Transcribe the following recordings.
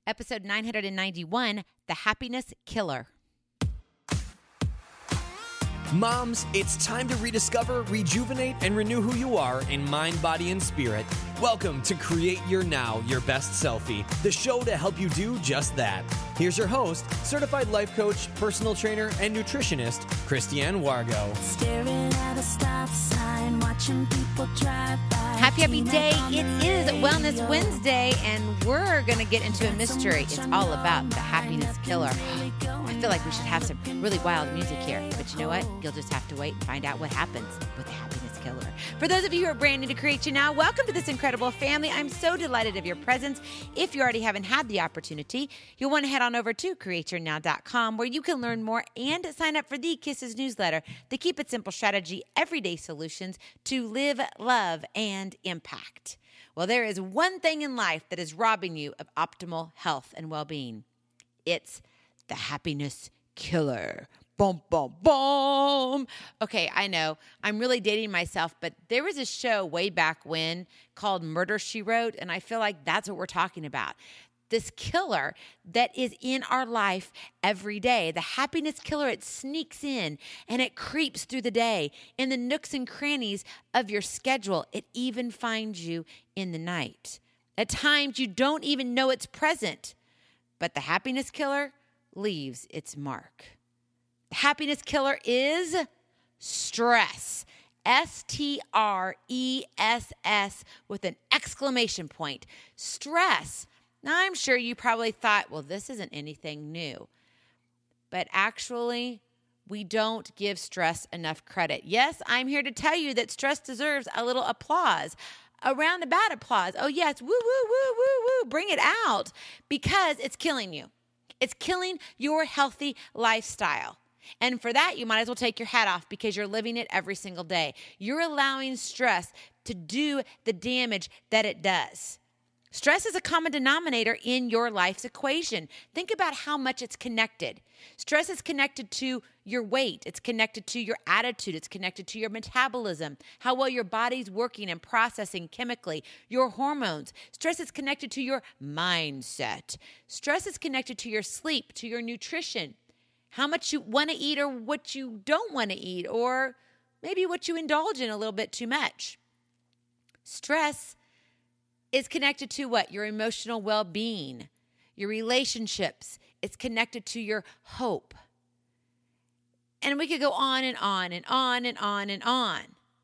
Episode 991, The Happiness Killer. Moms, it's time to rediscover, rejuvenate, and renew who you are in mind, body, and spirit. Welcome to Create Your Now, Your Best Selfie, the show to help you do just that. Here's your host, certified life coach, personal trainer, and nutritionist, Christiane Wargo. Staring at a stop sign, watching people drive by. Happy day. It is Wellness Wednesday, and we're going to get into a mystery. It's all about the happiness killer. I feel like we should have some really wild music here, but you know what? You'll just have to wait and find out what happens with the happiness killer. For those of you who are brand new to Create Your Now, welcome to this incredible family. I'm so delighted of your presence. If you already haven't had the opportunity, you'll want to head on over to createyournow.com where you can learn more and sign up for the Kisses newsletter, the Keep It Simple strategy, everyday solutions to live, love, and impact. Well, there is one thing in life that is robbing you of optimal health and well-being. It's the happiness killer. Boom, boom, boom. Okay, I know I'm really dating myself, but there was a show way back when called Murder, She Wrote, and I feel like that's what we're talking about. This killer that is in our life every day. The happiness killer, it sneaks in and it creeps through the day in the nooks and crannies of your schedule. It even finds you in the night. At times you don't even know it's present, but the happiness killer leaves its mark. The happiness killer is stress. S-T-R-E-S-S with an exclamation point. Stress. Now, I'm sure you probably thought, well, this isn't anything new. But actually, we don't give stress enough credit. Yes, I'm here to tell you that stress deserves a little applause. A roundabout applause. Oh, yes. Woo, woo, woo, woo, woo. Bring it out. Because it's killing you. It's killing your healthy lifestyle. And for that, you might as well take your hat off because you're living it every single day. You're allowing stress to do the damage that it does. Stress is a common denominator in your life's equation. Think about how much it's connected. Stress is connected to your weight. It's connected to your attitude. It's connected to your metabolism, how well your body's working and processing chemically, your hormones. Stress is connected to your mindset. Stress is connected to your sleep, to your nutrition, how much you want to eat or what you don't want to eat, or maybe what you indulge in a little bit too much. Stress is connected to what? Your emotional well-being, your relationships. It's connected to your hope. And we could go on and on and on and on and on.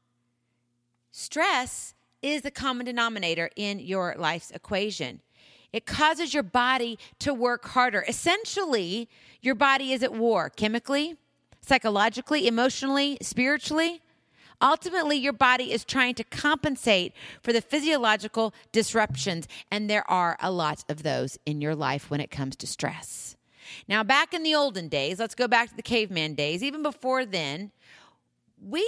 Stress is the common denominator in your life's equation. It causes your body to work harder. Essentially, your body is at war chemically, psychologically, emotionally, spiritually. Ultimately, your body is trying to compensate for the physiological disruptions, and there are a lot of those in your life when it comes to stress. Now, back in the olden days, let's go back to the caveman days. Even before then, we,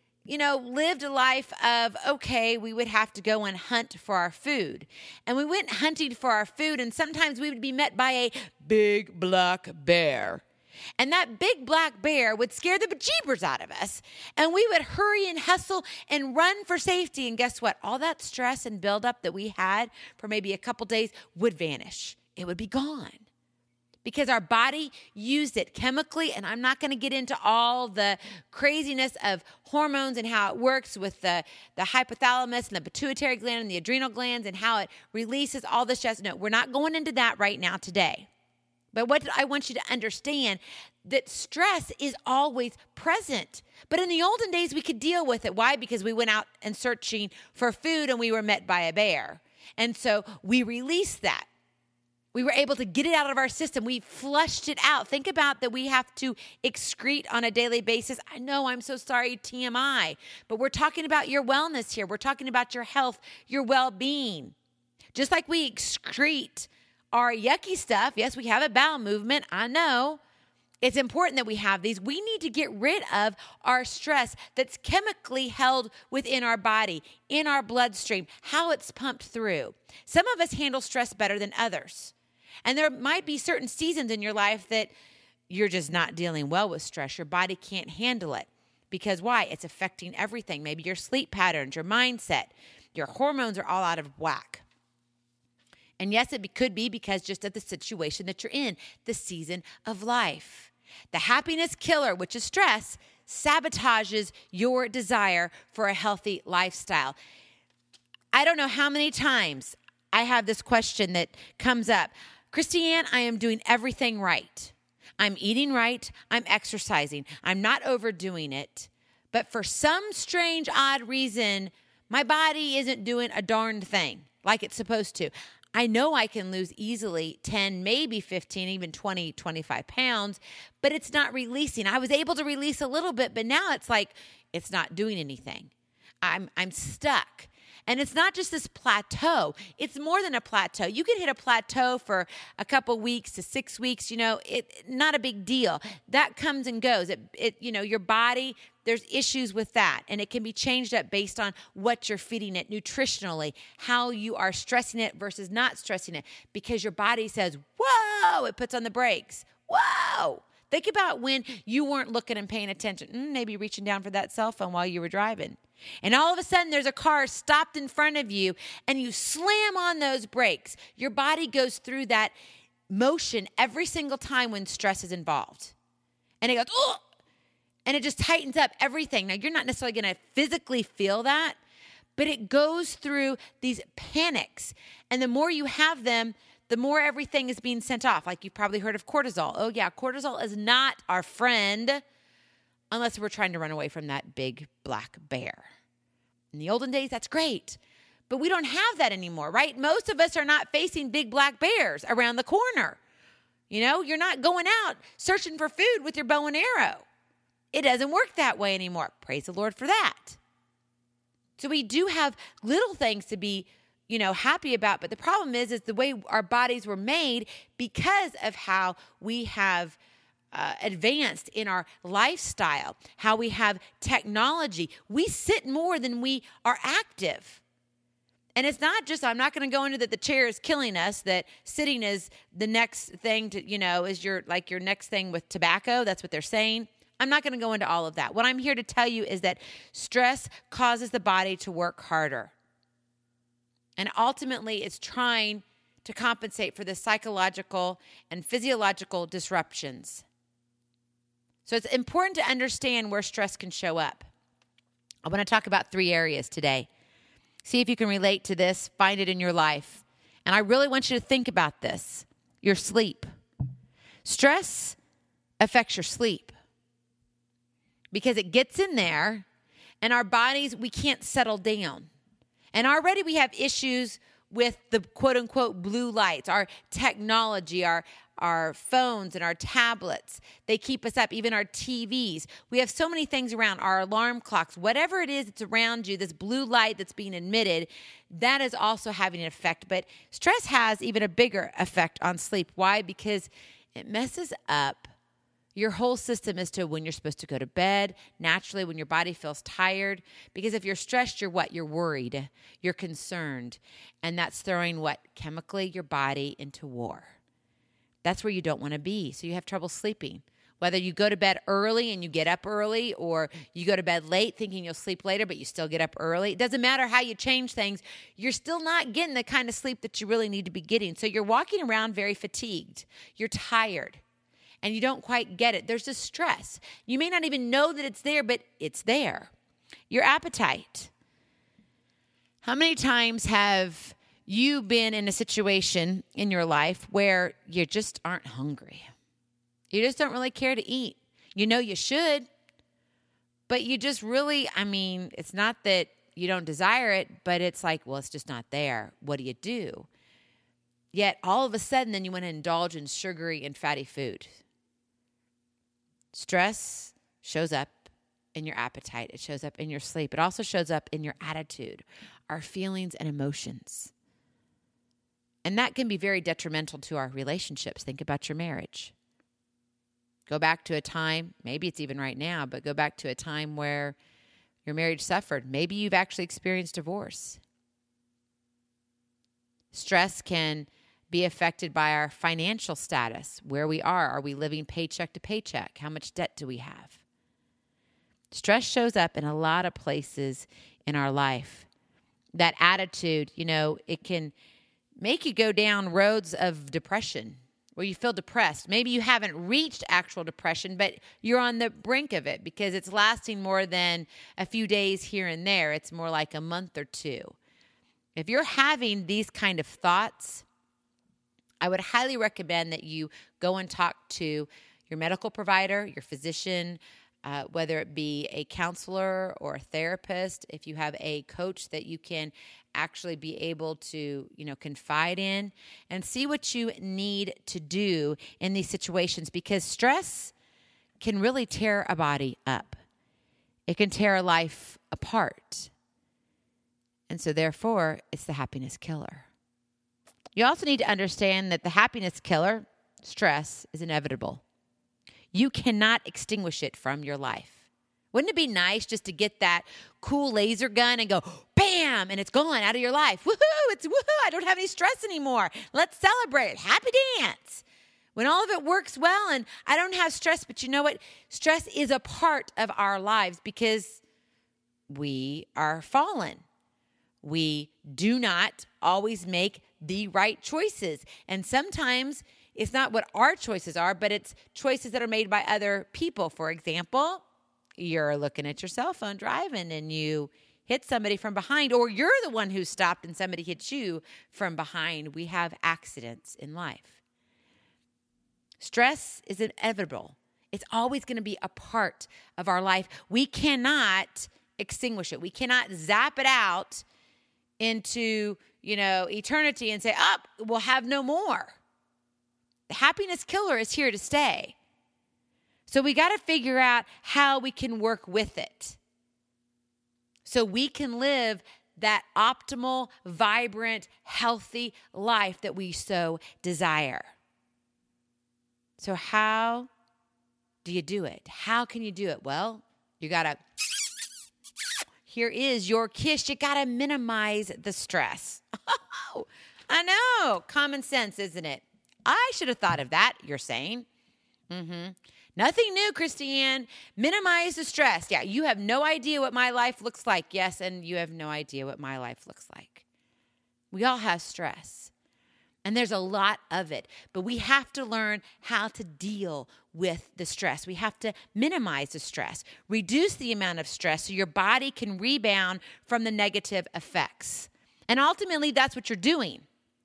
lived a life of, okay, we would have to go and hunt for our food. And we went hunting for our food, and sometimes we would be met by a big black bear. And that big black bear would scare the bejeebers out of us. And we would hurry and hustle and run for safety. And guess what? All that stress and buildup that we had for maybe a couple days would vanish. It would be gone. Because our body used it chemically. And I'm not going to get into all the craziness of hormones and how it works with the hypothalamus and the pituitary gland and the adrenal glands and how it releases all the stress. No, we're not going into that right now today. But what I want you to understand, that stress is always present. But in the olden days, we could deal with it. Why? Because we went out and searching for food and we were met by a bear. And so we released that. We were able to get it out of our system. We flushed it out. Think about that we have to excrete on a daily basis. I know, I'm so sorry, TMI. But we're talking about your wellness here. We're talking about your health, your well-being. Just like we excrete our yucky stuff. Yes, we have a bowel movement. I know. It's important that we have these. We need to get rid of our stress that's chemically held within our body, in our bloodstream, how it's pumped through. Some of us handle stress better than others. And there might be certain seasons in your life that you're just not dealing well with stress. Your body can't handle it. Because why? It's affecting everything. Maybe your sleep patterns, your mindset, your hormones are all out of whack. And yes, it could be because just of the situation that you're in, the season of life. The happiness killer, which is stress, sabotages your desire for a healthy lifestyle. I don't know how many times I have this question that comes up. Christiane, I am doing everything right. I'm eating right. I'm exercising. I'm not overdoing it. But for some strange, odd reason, my body isn't doing a darn thing like it's supposed to. I know I can lose easily 10, maybe 15, even 20, 25 pounds, but it's not releasing. I was able to release a little bit, but now it's like it's not doing anything. I'm stuck. And it's not just this plateau. It's more than a plateau. You can hit a plateau for a couple weeks to 6 weeks, not a big deal. That comes and goes. Your body, there's issues with that. And it can be changed up based on what you're feeding it nutritionally, how you are stressing it versus not stressing it. Because your body says, whoa, it puts on the brakes. Whoa. Think about when you weren't looking and paying attention, maybe reaching down for that cell phone while you were driving. And all of a sudden, there's a car stopped in front of you, and you slam on those brakes. Your body goes through that motion every single time when stress is involved. And it goes, oh, and it just tightens up everything. Now, you're not necessarily going to physically feel that, but it goes through these panics. And the more you have them, the more everything is being sent off. Like you've probably heard of cortisol. Oh, yeah, cortisol is not our friend unless we're trying to run away from that big black bear. In the olden days, that's great. But we don't have that anymore, right? Most of us are not facing big black bears around the corner. You're not going out searching for food with your bow and arrow. It doesn't work that way anymore. Praise the Lord for that. So we do have little things to be happy about. But the problem is the way our bodies were made because of how we have advanced in our lifestyle, how we have technology. We sit more than we are active. And it's not just, I'm not going to go into that the chair is killing us, that sitting is the next thing to, is your next thing with tobacco. That's what they're saying. I'm not going to go into all of that. What I'm here to tell you is that stress causes the body to work harder. And ultimately, it's trying to compensate for the psychological and physiological disruptions. So it's important to understand where stress can show up. I want to talk about 3 areas today. See if you can relate to this, find it in your life. And I really want you to think about this. Your sleep. Stress affects your sleep because it gets in there and our bodies, we can't settle down. And already we have issues with the quote unquote blue lights, our technology, our phones and our tablets. They keep us up, even our TVs. We have so many things around, our alarm clocks, whatever it is that's around you, this blue light that's being emitted, that is also having an effect. But stress has even a bigger effect on sleep. Why? Because it messes up your whole system as to when you're supposed to go to bed, naturally when your body feels tired. Because if you're stressed, you're what? You're worried. You're concerned. And that's throwing what? Chemically your body into war. That's where you don't want to be. So you have trouble sleeping. Whether you go to bed early and you get up early, or you go to bed late thinking you'll sleep later, but you still get up early. It doesn't matter how you change things. You're still not getting the kind of sleep that you really need to be getting. So you're walking around very fatigued. You're tired. And you don't quite get it. There's this stress. You may not even know that it's there, but it's there. Your appetite. How many times have you been in a situation in your life where you just aren't hungry? You just don't really care to eat. You know you should, but you just really, it's not that you don't desire it, but it's like, well, it's just not there. What do? Yet all of a sudden, then you want to indulge in sugary and fatty food. Stress shows up in your appetite. It shows up in your sleep. It also shows up in your attitude, our feelings and emotions. And that can be very detrimental to our relationships. Think about your marriage. Go back to a time, maybe it's even right now, but go back to a time where your marriage suffered. Maybe you've actually experienced divorce. Stress can be affected by our financial status, where we are. Are we living paycheck to paycheck? How much debt do we have? Stress shows up in a lot of places in our life. That attitude, it can make you go down roads of depression where you feel depressed. Maybe you haven't reached actual depression, but you're on the brink of it because it's lasting more than a few days here and there. It's more like a month or two. If you're having these kind of thoughts, I would highly recommend that you go and talk to your medical provider, your physician, whether it be a counselor or a therapist. If you have a coach that you can actually be able to, confide in, and see what you need to do in these situations, because stress can really tear a body up. It can tear a life apart. And so therefore, it's the happiness killer. You also need to understand that the happiness killer, stress, is inevitable. You cannot extinguish it from your life. Wouldn't it be nice just to get that cool laser gun and go, bam, and it's gone out of your life? Woohoo, it's woohoo, I don't have any stress anymore. Let's celebrate. Happy dance. When all of it works well and I don't have stress, but you know what? Stress is a part of our lives because we are fallen. We do not always make the right choices. And sometimes it's not what our choices are, but it's choices that are made by other people. For example, you're looking at your cell phone driving and you hit somebody from behind, or you're the one who stopped and somebody hit you from behind. We have accidents in life. Stress is inevitable. It's always going to be a part of our life. We cannot extinguish it. We cannot zap it out into, eternity and say, we'll have no more. The happiness killer is here to stay. So we got to figure out how we can work with it so we can live that optimal, vibrant, healthy life that we so desire. So how do you do it? How can you do it? Well, you got to, here is your kiss. You got to minimize the stress. Oh, I know. Common sense, isn't it? I should have thought of that, you're saying. Nothing new, Christiane. Minimize the stress. Yeah, you have no idea what my life looks like. Yes, and you have no idea what my life looks like. We all have stress, and there's a lot of it, but we have to learn how to deal with the stress. We have to minimize the stress, reduce the amount of stress so your body can rebound from the negative effects. And ultimately, that's what you're doing.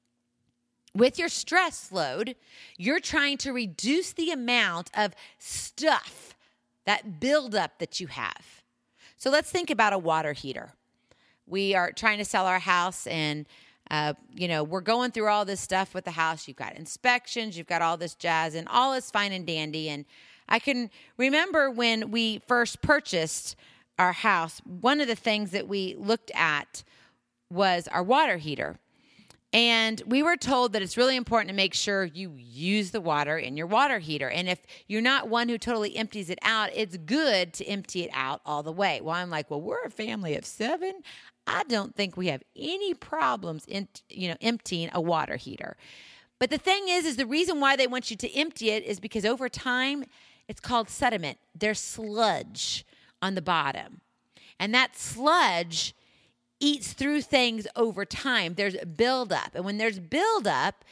With your stress load, you're trying to reduce the amount of stuff, that buildup that you have. So let's think about a water heater. We are trying to sell our house and, we're going through all this stuff with the house. You've got inspections, you've got all this jazz, and all is fine and dandy. And I can remember when we first purchased our house, one of the things that we looked at was our water heater. And we were told that it's really important to make sure you use the water in your water heater. And if you're not one who totally empties it out, it's good to empty it out all the way. Well, I'm like, we're a family of 7. I don't think we have any problems in, emptying a water heater. But the thing is the reason why they want you to empty it is because over time, it's called sediment. There's sludge on the bottom. And that sludge eats through things over time. There's buildup. And when there's buildup,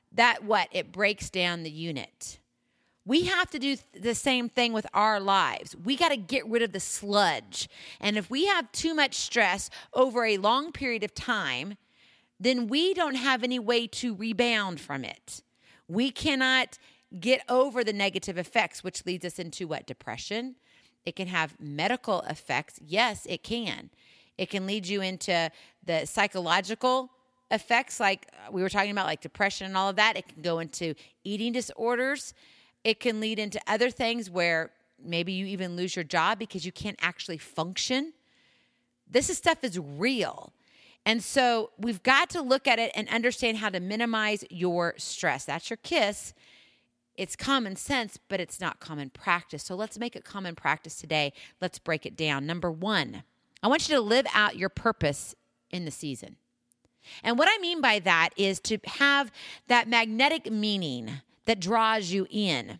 it breaks down the unit. We have to do the same thing with our lives. We got to get rid of the sludge. And if we have too much stress over a long period of time, then we don't have any way to rebound from it. We cannot get over the negative effects, which leads us into what? Depression. It can have medical effects. Yes, it can. It can lead you into the psychological effects, like we were talking about, like depression and all of that. It can go into eating disorders. It can lead into other things where maybe you even lose your job because you can't actually function. This stuff is real. And so we've got to look at it and understand how to minimize your stress. That's your kiss. It's common sense, but it's not common practice. So let's make it common practice today. Let's break it down. Number 1, I want you to live out your purpose in the season. And what I mean by that is to have that magnetic meaning that draws you in.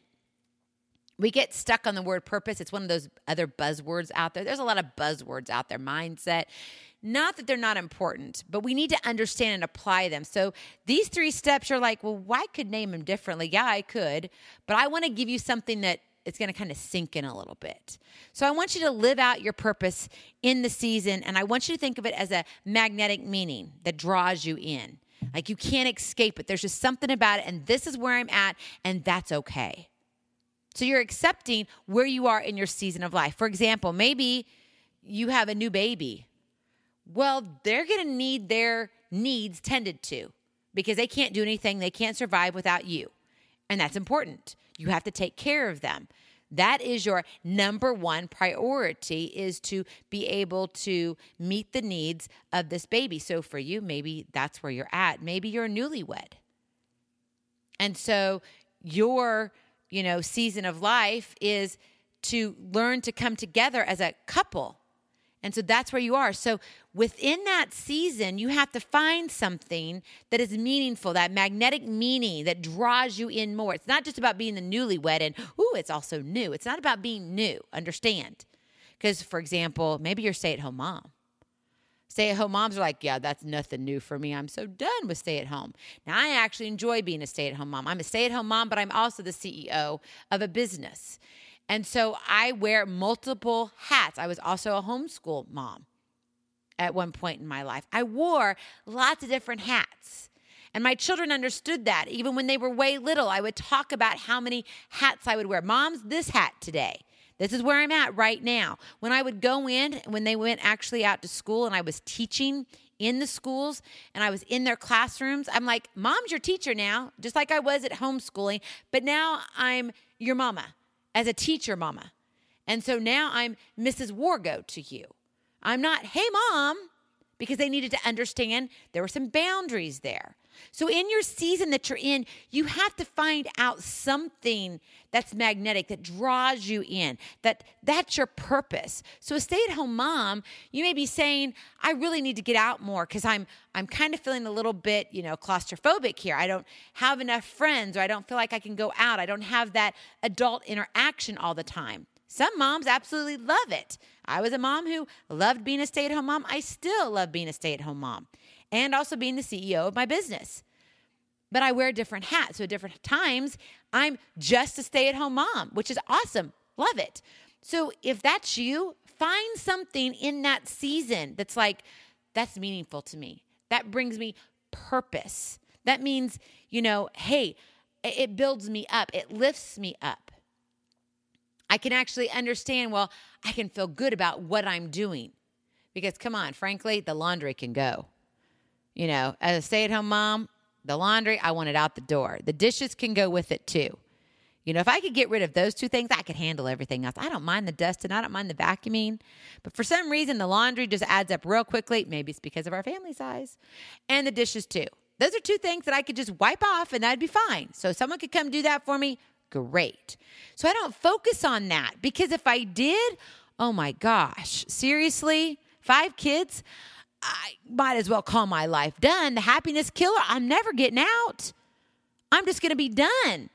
We get stuck on the word purpose. It's one of those other buzzwords out there. There's a lot of buzzwords out there. Mindset, Not that they're not important, but we need to understand and apply them. So these 3 steps, you're like, well, I could name them differently. Yeah, I could. But I want to give you something that it's going to kind of sink in a little bit. So I want you to live out your purpose in the season, and I want you to think of it as a magnetic meaning that draws you in. Like you can't escape it. There's just something about it, and this is where I'm at, and that's okay. So you're accepting where you are in your season of life. For example, maybe you have a new baby. Well, they're going to need their needs tended to because they can't do anything. They can't survive without you, and that's important. You have to take care of them. That is your number one priority, is to be able to meet the needs of this baby. So for you, maybe that's where you're at. Maybe you're a newlywed. And so your, season of life is to learn to come together as a couple. And so that's where you are. So within that season, you have to find something that is meaningful, that magnetic meaning that draws you in more. It's not just about being the newlywed and, it's also new. It's not about being new, understand? Because, for example, maybe you're a stay-at-home mom. Stay-at-home moms are like, yeah, that's nothing new for me. I'm so done with stay-at-home. Now, I actually enjoy being a stay-at-home mom. I'm a stay-at-home mom, but I'm also the CEO of a business. And so I wear multiple hats. I was also a homeschool mom at one point in my life. I wore lots of different hats. And my children understood that. Even when they were way little, I would talk about how many hats I would wear. Mom's this hat today. This is where I'm at right now. When I would go in, when they went actually out to school and I was teaching in the schools and I was in their classrooms, I'm like, Mom's your teacher now, just like I was at homeschooling, but now I'm your mama. As a teacher mama. And so now I'm Mrs. Wargo to you. I'm not, hey, Mom, because they needed to understand there were some boundaries there. So in your season that you're in, you have to find out something that's magnetic, that draws you in, that's your purpose. So a stay-at-home mom, you may be saying, I really need to get out more because I'm kind of feeling a little bit, claustrophobic here. I don't have enough friends, or I don't feel like I can go out. I don't have that adult interaction all the time. Some moms absolutely love it. I was a mom who loved being a stay-at-home mom. I still love being a stay-at-home mom and also being the CEO of my business. But I wear different hats. So at different times, I'm just a stay-at-home mom, which is awesome. Love it. So if that's you, find something in that season that's like, that's meaningful to me. That brings me purpose. That means, hey, it builds me up. It lifts me up. I can actually understand, I can feel good about what I'm doing. Because come on, frankly, the laundry can go. As a stay-at-home mom, the laundry, I want it out the door. The dishes can go with it too. If I could get rid of those 2 things, I could handle everything else. I don't mind the dust and I don't mind the vacuuming. But for some reason, the laundry just adds up real quickly. Maybe it's because of our family size. And the dishes too. Those are 2 things that I could just wipe off and I'd be fine. So if someone could come do that for me, great. So I don't focus on that, because if I did, oh my gosh, seriously, 5 kids, I might as well call my life done. The happiness killer, I'm never getting out. I'm just going to be done.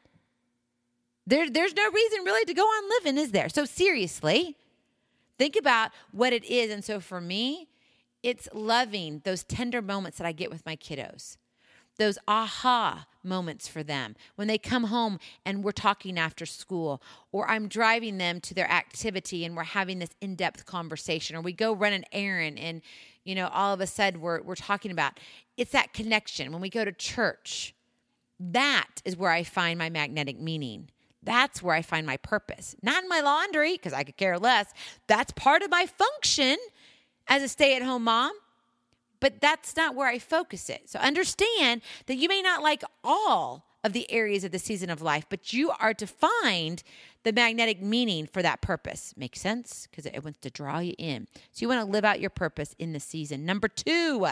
There's no reason really to go on living, is there? So seriously, think about what it is. And so for me, it's loving those tender moments that I get with my kiddos. Those aha moments for them when they come home and we're talking after school, or I'm driving them to their activity and we're having this in-depth conversation, or we go run an errand and, all of a sudden we're talking about, it's that connection. When we go to church, that is where I find my magnetic meaning. That's where I find my purpose. Not in my laundry, because I could care less. That's part of my function as a stay-at-home mom. But that's not where I focus it. So understand that you may not like all of the areas of the season of life, but you are to find the magnetic meaning for that purpose. Makes sense? Because it wants to draw you in. So you want to live out your purpose in the season. Number 2,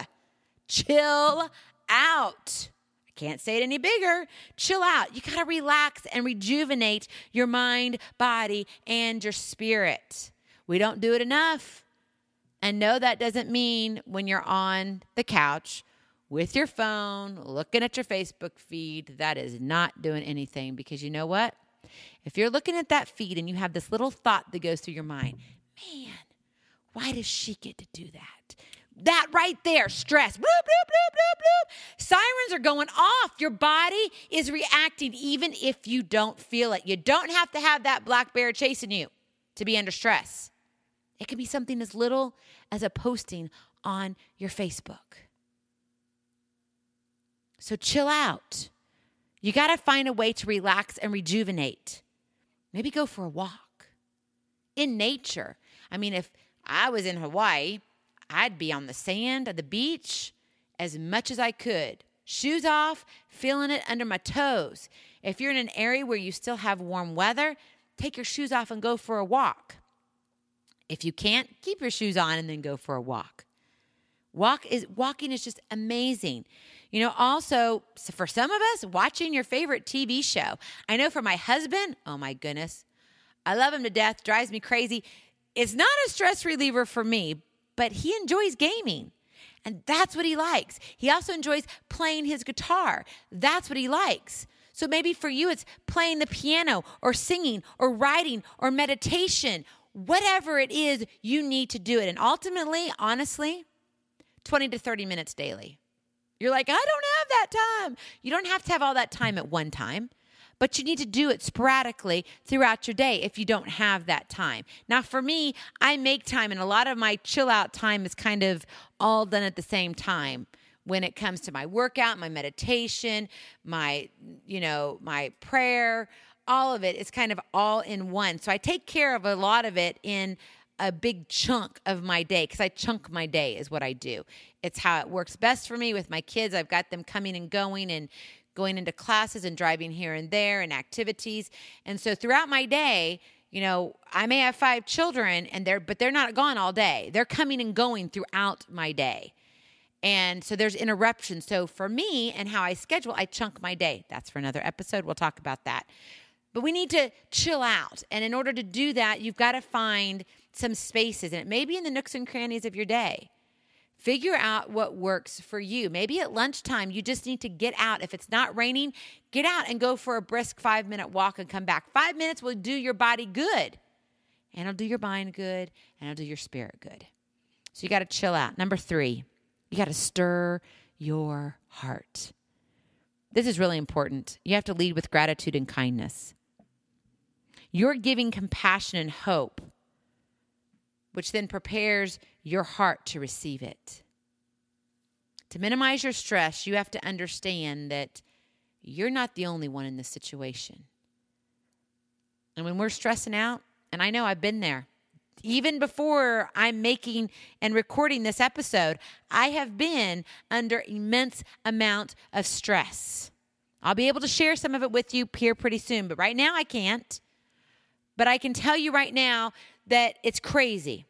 chill out. I can't say it any bigger. Chill out. You got to relax and rejuvenate your mind, body, and your spirit. We don't do it enough. And no, that doesn't mean when you're on the couch with your phone, looking at your Facebook feed, that is not doing anything. Because you know what? If you're looking at that feed and you have this little thought that goes through your mind, man, why does she get to do that? That right there, stress. Bloop, bloop, bloop, bloop, bloop. Sirens are going off. Your body is reacting even if you don't feel it. You don't have to have that black bear chasing you to be under stress. It could be something as little as a posting on your Facebook. So chill out. You got to find a way to relax and rejuvenate. Maybe go for a walk in nature. I mean, if I was in Hawaii, I'd be on the sand, at the beach, as much as I could. Shoes off, feeling it under my toes. If you're in an area where you still have warm weather, take your shoes off and go for a walk. If you can't, keep your shoes on and then go for a walk. Walking is just amazing. You know, also, for some of us, watching your favorite TV show. I know for my husband, oh my goodness, I love him to death, drives me crazy. It's not a stress reliever for me, but he enjoys gaming, and that's what he likes. He also enjoys playing his guitar. That's what he likes. So maybe for you, it's playing the piano or singing or writing or meditation. Whatever it is, you need to do it. And ultimately, honestly, 20 to 30 minutes daily. You're like, I don't have that time. You don't have to have all that time at one time, but you need to do it sporadically throughout your day if you don't have that time. Now, for me, I make time, and a lot of my chill out time is kind of all done at the same time. When it comes to my workout, my meditation, my prayer, all of it is kind of all in one. So I take care of a lot of it in a big chunk of my day, because I chunk my day is what I do. It's how it works best for me with my kids. I've got them coming and going into classes and driving here and there and activities. And so throughout my day, you know, I may have 5 children but they're not gone all day. They're coming and going throughout my day. And so there's interruptions. So for me and how I schedule, I chunk my day. That's for another episode. We'll talk about that. But we need to chill out. And in order to do that, you've got to find some spaces. And it may be in the nooks and crannies of your day. Figure out what works for you. Maybe at lunchtime, you just need to get out. If it's not raining, get out and go for a brisk 5-minute walk and come back. 5 minutes will do your body good. And it'll do your mind good. And it'll do your spirit good. So you got to chill out. Number 3, you got to stir your heart. This is really important. You have to lead with gratitude and kindness. You're giving compassion and hope, which then prepares your heart to receive it. To minimize your stress, you have to understand that you're not the only one in this situation. And when we're stressing out, and I know I've been there, even before I'm making and recording this episode, I have been under immense amount of stress. I'll be able to share some of it with you here pretty soon, but right now I can't. But I can tell you right now that it's crazy.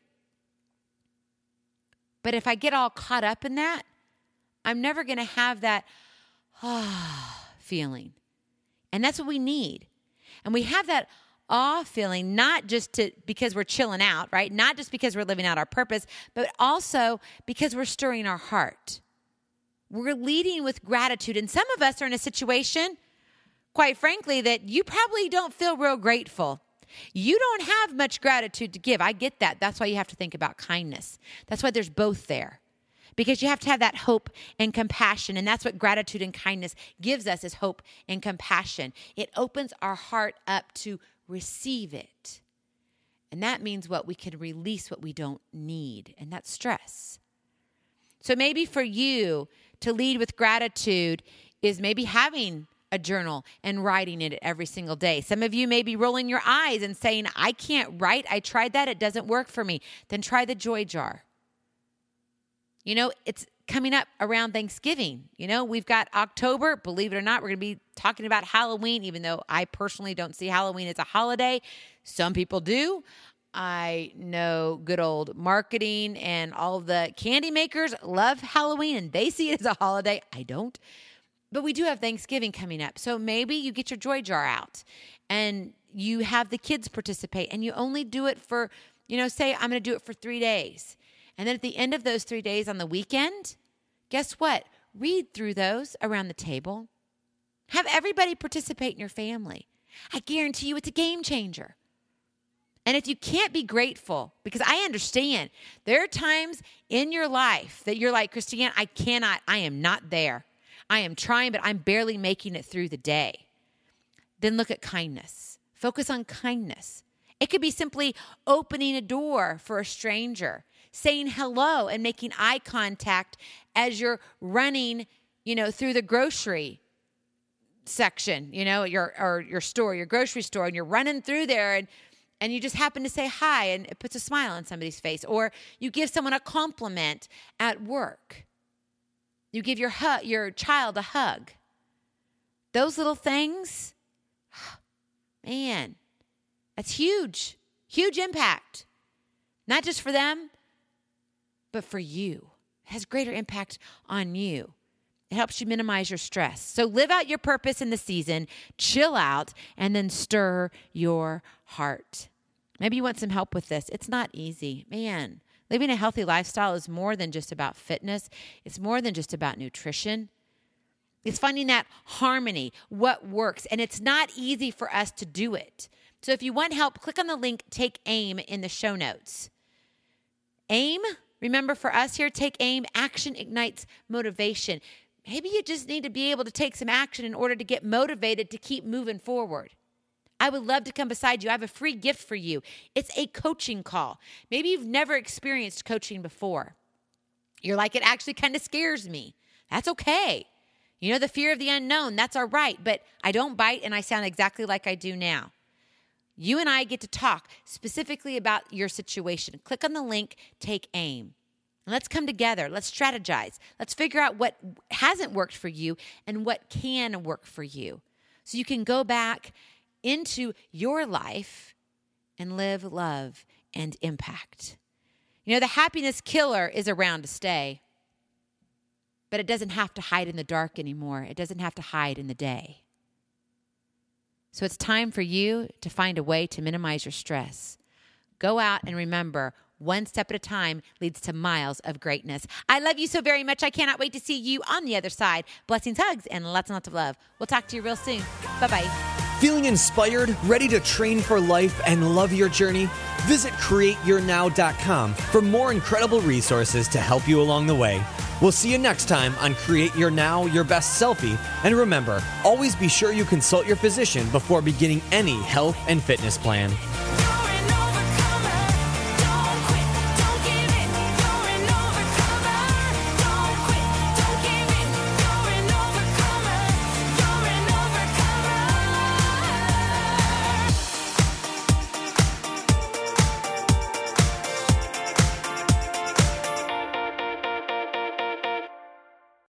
But if I get all caught up in that, I'm never going to have that feeling. And that's what we need. And we have that feeling, not just because we're chilling out, right? Not just because we're living out our purpose, but also because we're stirring our heart. We're leading with gratitude. And some of us are in a situation, quite frankly, that you probably don't feel real grateful. You don't have much gratitude to give. I get that. That's why you have to think about kindness. That's why there's both there. Because you have to have that hope and compassion. And that's what gratitude and kindness gives us, is hope and compassion. It opens our heart up to receive it. And that means what? We can release what we don't need. And that's stress. So maybe for you to lead with gratitude is maybe having a journal and writing it every single day. Some of you may be rolling your eyes and saying, I can't write. I tried that. It doesn't work for me. Then try the joy jar. You know, it's coming up around Thanksgiving. You know, we've got October. Believe it or not, we're going to be talking about Halloween, even though I personally don't see Halloween as a holiday. Some people do. I know good old marketing and all the candy makers love Halloween and they see it as a holiday. I don't. But we do have Thanksgiving coming up. So maybe you get your joy jar out and you have the kids participate and you only do it for, say I'm going to do it for 3 days. And then at the end of those 3 days on the weekend, guess what? Read through those around the table. Have everybody participate in your family. I guarantee you it's a game changer. And if you can't be grateful, because I understand there are times in your life that you're like, Christiane, I am not there. I am trying, but I'm barely making it through the day. Then look at kindness. Focus on kindness. It could be simply opening a door for a stranger, saying hello and making eye contact as you're running, through the grocery section, your store, your grocery store, and you're running through there and you just happen to say hi and it puts a smile on somebody's face. Or you give someone a compliment at work. You give your child a hug. Those little things, man, that's huge. Huge impact. Not just for them, but for you. It has greater impact on you. It helps you minimize your stress. So live out your purpose in the season, chill out, and then stir your heart. Maybe you want some help with this. It's not easy. Man, living a healthy lifestyle is more than just about fitness. It's more than just about nutrition. It's finding that harmony, what works. And it's not easy for us to do it. So if you want help, click on the link, Take AIM, in the show notes. AIM, remember for us here, Take AIM, action ignites motivation. Maybe you just need to be able to take some action in order to get motivated to keep moving forward. I would love to come beside you. I have a free gift for you. It's a coaching call. Maybe you've never experienced coaching before. You're like, it actually kind of scares me. That's okay. The fear of the unknown, that's all right. But I don't bite and I sound exactly like I do now. You and I get to talk specifically about your situation. Click on the link, Take AIM. And let's come together. Let's strategize. Let's figure out what hasn't worked for you and what can work for you. So you can go back into your life and live love and impact. The happiness killer is around to stay, but it doesn't have to hide in the dark anymore. It doesn't have to hide in the day. So it's time for you to find a way to minimize your stress. Go out and remember, one step at a time leads to miles of greatness. I love you so very much. I cannot wait to see you on the other side. Blessings, hugs, and lots of love. We'll talk to you real soon. Bye-bye. Feeling inspired, ready to train for life, and love your journey? Visit CreateYourNow.com for more incredible resources to help you along the way. We'll see you next time on Create Your Now, Your Best Selfie. And remember, always be sure you consult your physician before beginning any health and fitness plan.